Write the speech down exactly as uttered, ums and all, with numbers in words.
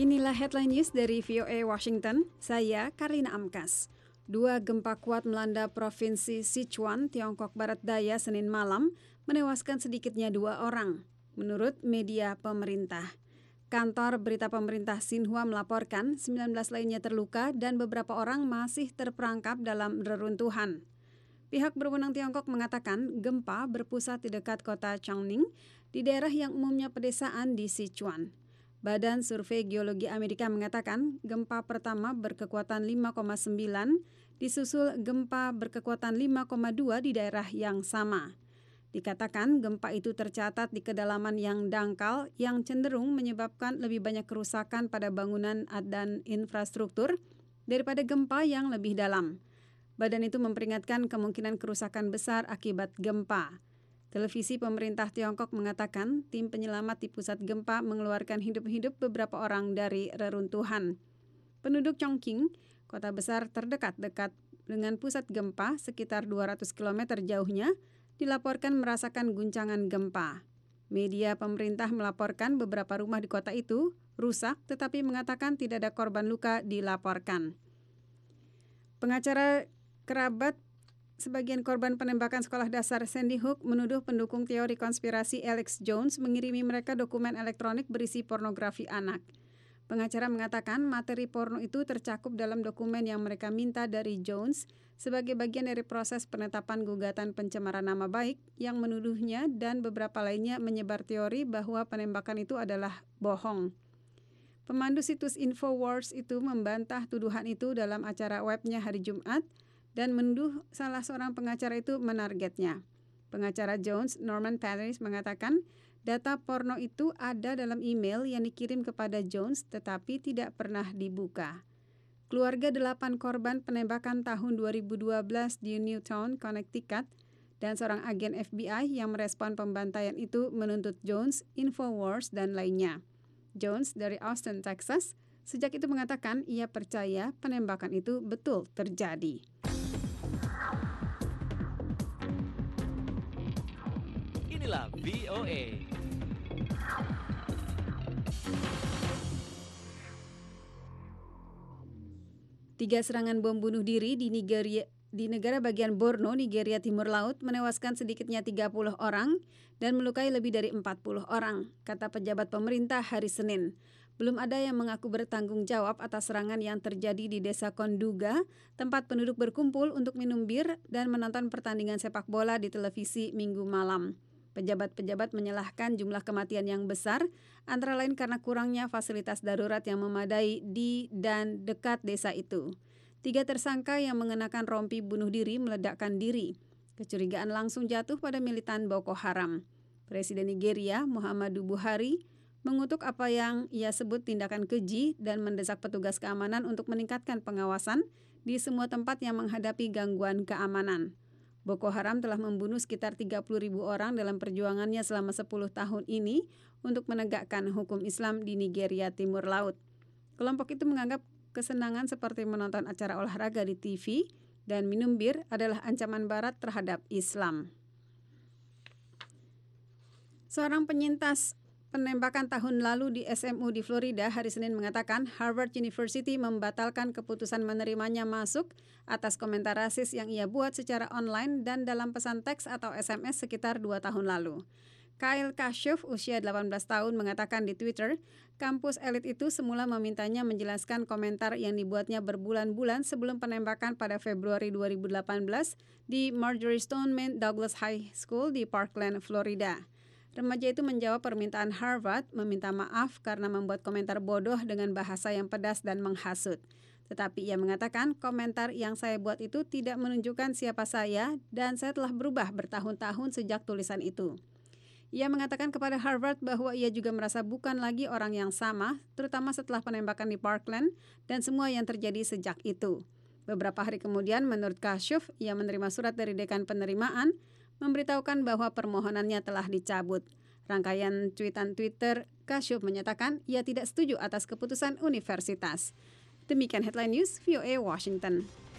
Inilah headline news dari V O A Washington, saya Karina Amkas. Dua gempa kuat melanda Provinsi Sichuan, Tiongkok Barat Daya Senin malam, menewaskan sedikitnya dua orang, menurut media pemerintah. Kantor berita pemerintah Xinhua melaporkan sembilan belas lainnya terluka dan beberapa orang masih terperangkap dalam reruntuhan. Pihak berwenang Tiongkok mengatakan gempa berpusat di dekat kota Chongqing, di daerah yang umumnya pedesaan di Sichuan. Badan Survei Geologi Amerika mengatakan gempa pertama berkekuatan lima koma sembilan, disusul gempa berkekuatan lima koma dua di daerah yang sama. Dikatakan gempa itu tercatat di kedalaman yang dangkal yang cenderung menyebabkan lebih banyak kerusakan pada bangunan dan infrastruktur daripada gempa yang lebih dalam. Badan itu memperingatkan kemungkinan kerusakan besar akibat gempa. Televisi pemerintah Tiongkok mengatakan tim penyelamat di pusat gempa mengeluarkan hidup-hidup beberapa orang dari reruntuhan. Penduduk Chongqing, kota besar terdekat dekat dengan pusat gempa sekitar dua ratus kilometer jauhnya, dilaporkan merasakan guncangan gempa. Media pemerintah melaporkan beberapa rumah di kota itu rusak, tetapi mengatakan tidak ada korban luka dilaporkan. Pengacara kerabat sebagian korban penembakan sekolah dasar Sandy Hook menuduh pendukung teori konspirasi Alex Jones mengirimi mereka dokumen elektronik berisi pornografi anak. Pengacara mengatakan materi porno itu tercakup dalam dokumen yang mereka minta dari Jones sebagai bagian dari proses penetapan gugatan pencemaran nama baik yang menuduhnya dan beberapa lainnya menyebar teori bahwa penembakan itu adalah bohong. Pemandu situs Infowars itu membantah tuduhan itu dalam acara webnya hari Jumat dan menuduh salah seorang pengacara itu menargetnya. Pengacara Jones, Norman Paris, mengatakan data porno itu ada dalam email yang dikirim kepada Jones tetapi tidak pernah dibuka. Keluarga delapan korban penembakan tahun dua ribu dua belas di Newtown, Connecticut, dan seorang agen F B I yang merespon pembantaian itu menuntut Jones, Infowars, dan lainnya. Jones dari Austin, Texas, sejak itu mengatakan ia percaya penembakan itu betul terjadi. Inilah V O A. Tiga serangan bom bunuh diri di Nigeria, di negara bagian Borno, Nigeria Timur Laut, menewaskan sedikitnya tiga puluh orang dan melukai lebih dari empat puluh orang, kata pejabat pemerintah hari Senin. Belum ada yang mengaku bertanggung jawab atas serangan yang terjadi di desa Konduga, tempat penduduk berkumpul untuk minum bir dan menonton pertandingan sepak bola di televisi Minggu malam. Pejabat-pejabat menyalahkan jumlah kematian yang besar, antara lain karena kurangnya fasilitas darurat yang memadai di dan dekat desa itu. Tiga tersangka yang mengenakan rompi bunuh diri meledakkan diri. Kecurigaan langsung jatuh pada militan Boko Haram. Presiden Nigeria, Muhammadu Buhari, mengutuk apa yang ia sebut tindakan keji dan mendesak petugas keamanan untuk meningkatkan pengawasan di semua tempat yang menghadapi gangguan keamanan. Boko Haram telah membunuh sekitar tiga puluh ribu orang dalam perjuangannya selama sepuluh tahun ini untuk menegakkan hukum Islam di Nigeria Timur Laut. Kelompok itu menganggap kesenangan seperti menonton acara olahraga di T V dan minum bir adalah ancaman barat terhadap Islam. Seorang penyintas penembakan tahun lalu di S M U di Florida hari Senin mengatakan Harvard University membatalkan keputusan menerimanya masuk atas komentar rasis yang ia buat secara online dan dalam pesan teks atau S M S sekitar dua tahun lalu. Kyle Kashuv, usia delapan belas tahun, mengatakan di Twitter, kampus elit itu semula memintanya menjelaskan komentar yang dibuatnya berbulan-bulan sebelum penembakan pada Februari dua ribu delapan belas di Marjory Stoneman Douglas High School di Parkland, Florida. Remaja itu menjawab permintaan Harvard meminta maaf karena membuat komentar bodoh dengan bahasa yang pedas dan menghasut. Tetapi ia mengatakan komentar yang saya buat itu tidak menunjukkan siapa saya dan saya telah berubah bertahun-tahun sejak tulisan itu. Ia mengatakan kepada Harvard bahwa ia juga merasa bukan lagi orang yang sama, terutama setelah penembakan di Parkland dan semua yang terjadi sejak itu. Beberapa hari kemudian, menurut Kashuv, ia menerima surat dari dekan penerimaan memberitahukan bahwa permohonannya telah dicabut. Rangkaian tweetan Twitter, Kashuv menyatakan ia tidak setuju atas keputusan universitas. Demikian headline news V O A Washington.